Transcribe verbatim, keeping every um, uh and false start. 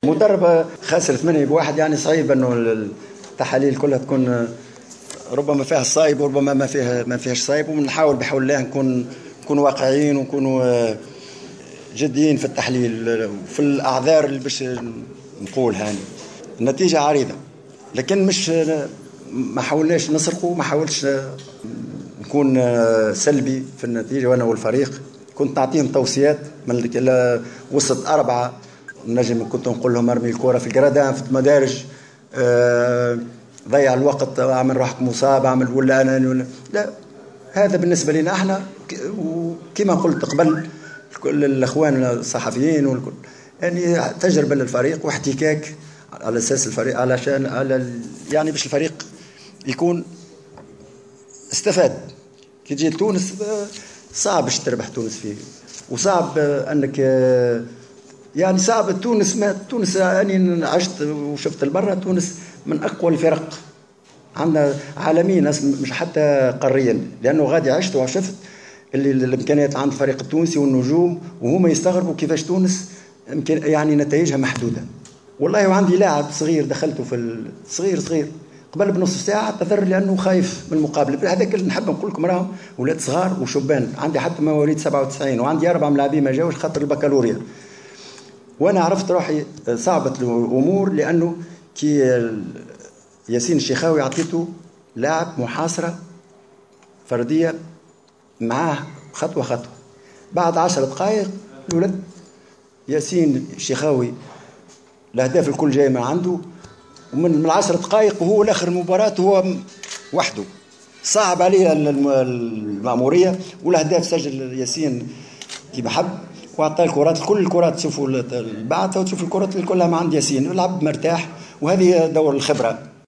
مدرب خاسر ثمانية بواحد، يعني صعيب انه التحاليل كلها تكون ربما فيها الصايب وربما ما فيها ما فيهاش صايب، ونحاول بحول الله نكون نكون واقعيين ونكونوا جديين في التحليل في الاعذار اللي باش نقولها. يعني النتيجه عريضه، لكن مش ما حاولناش نسرقوا، ما حاولش نكون سلبي في النتيجه. وانا والفريق كنت نعطيهم توصيات من وسط اربعه، نجم كنت نقول لهم ارمي الكره في الجرادان في المدارج، أه ضيع الوقت، اعمل روحك مصاب، اعمل ولا انا ولا لا. هذا بالنسبه لنا احنا، وكما قلت قبل كل الاخوان الصحفيين والكل، يعني تجربه للفريق واحتكاك على اساس الفريق، علشان على يعني باش الفريق يكون استفاد. كي تجي لتونس صعب باش تربح تونس فيه، وصعب انك يعني صعب تونس ما تونس اني عشت وشفت البرة، تونس من اقوى الفرق عندنا عالميا مش حتى قاريا، لانه غادي عشت وشفت اللي الامكانيات عند الفريق التونسي والنجوم، وهما يستغربوا كيفاش تونس يعني نتائجها محدوده. والله وعندي لاعب صغير دخلته في الصغير صغير قبل بنص ساعه اعتذر لانه خايف من المقابله. هذاك اللي نحب نقول لكم راهم ولاد صغار وشبان، عندي حتى مواليد سبعة وتسعين وعندي اربع ملاعبين ما جاوش خاطر البكالوريا. وانا عرفت روحي صعبت الامور، لانه كي ياسين الشيخاوي عطيته لاعب محاصره فرديه معاه خطوه خطوه. بعد عشر دقائق الولد ياسين الشيخاوي الاهداف الكل جاي من عنده، ومن العشر دقائق وهو الاخر المباراه هو وحده، صعب عليه المأموريه، والاهداف سجل ياسين كيما حب، واعطى الكرات كل الكرات. تشوفوا بعدها وتشوفوا الكرات كلها ما عند ياسين، يلعب مرتاح، وهذه دور الخبره.